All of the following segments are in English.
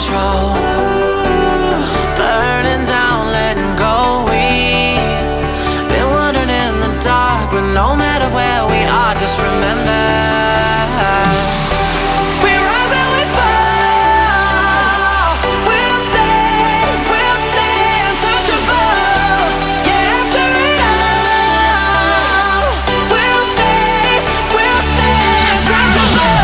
control. Burning down, letting go. We've been wandering in the dark, but no matter where we are, just remember, we rise and we fall. We'll stay untouchable. Yeah, after it all, we'll stay untouchable.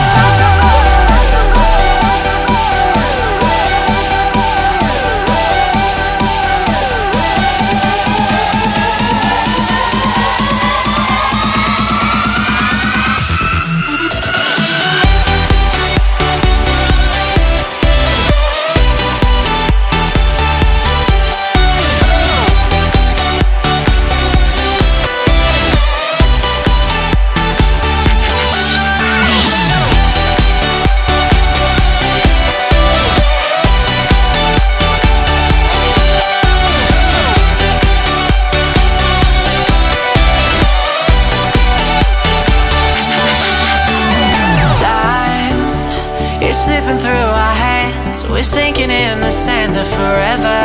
It's slipping through our hands. We're sinking in the sands of forever.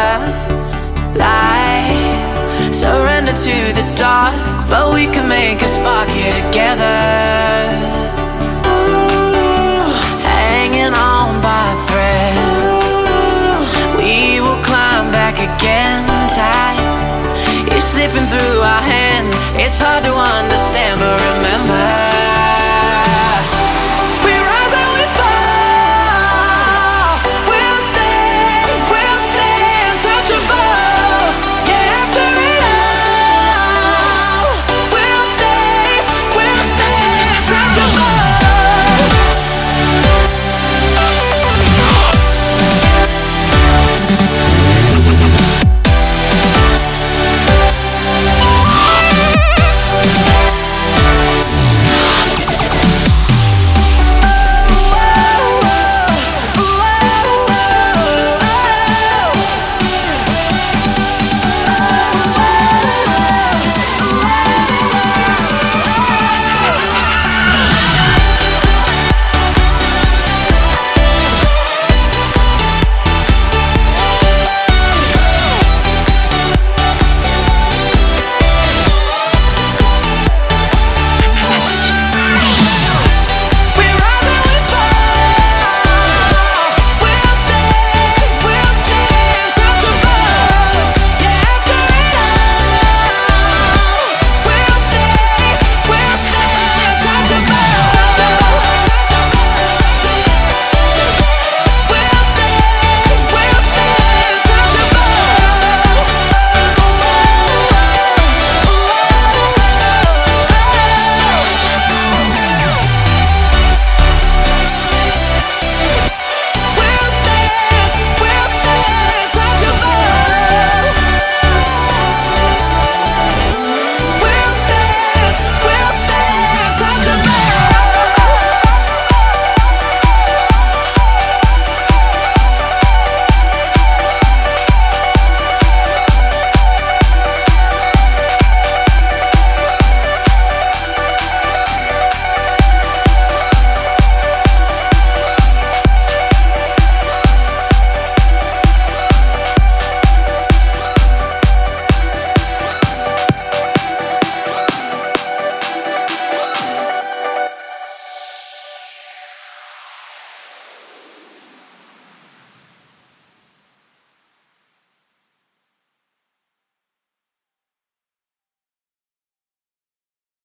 Light, surrender to the dark, but we can make a spark here together. Ooh, hanging on by a thread. Ooh, we will climb back again. Time is slipping through our hands. It's hard to understand, but